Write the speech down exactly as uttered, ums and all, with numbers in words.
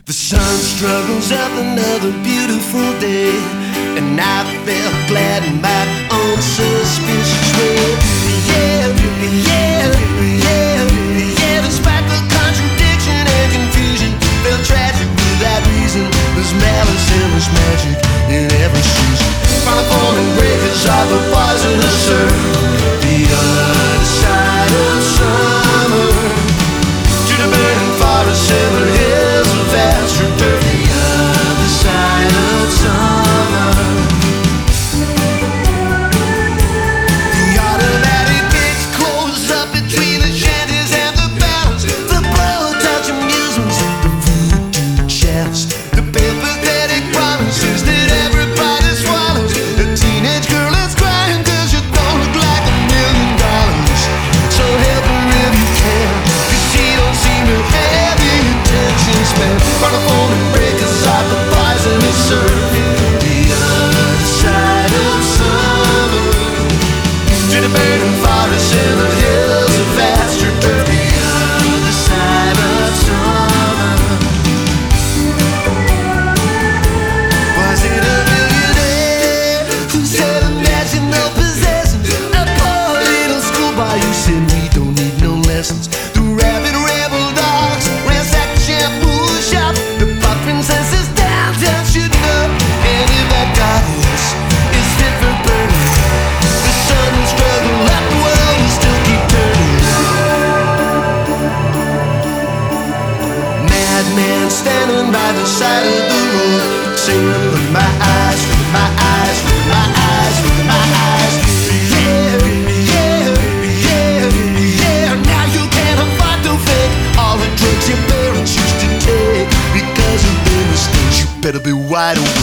The sun struggles up another beautiful day, and I felt glad in my own suspicious way. Yeah, yeah, yeah, yeah. Despite the contradiction and confusion, felt tragic without reason. There's malice and there's magic in every season. Final forming breakers are the poisonous surf. The other side of summer, to the burning forest and the hills of vast return. The other side of summer. The automatic gates close up between the shanties and the barrels. The blow-touch amusements, the voodoo shafts, the pathetic promises that everybody swallows. The teenage girl is crying 'cause you don't look like a million dollars. So help her if you can, 'cause she don't seem to have the intentions, man. Run a phone and break aside the poisonous surf. The other side of summer, to the burning forest and the hills of vast turf. The other side of summer. Was it a millionaire who said imagine no possessions? A poor little schoolboy who said we don't need no lessons. The rabid rebel dogs ransack the shampoo shop. The pop princess is downtown shooting up. And if that goddess is fit for burning, the sun will struggle up the world and still keep turning. Madman standing by the side of the road, saying, look in my eyes, look in my eyes, look in my eyes, look in my eyes. Yeah, yeah, yeah, yeah. Now you can't afford to fake all the drugs your parents used to take because of their mistakes. You better be wide awake.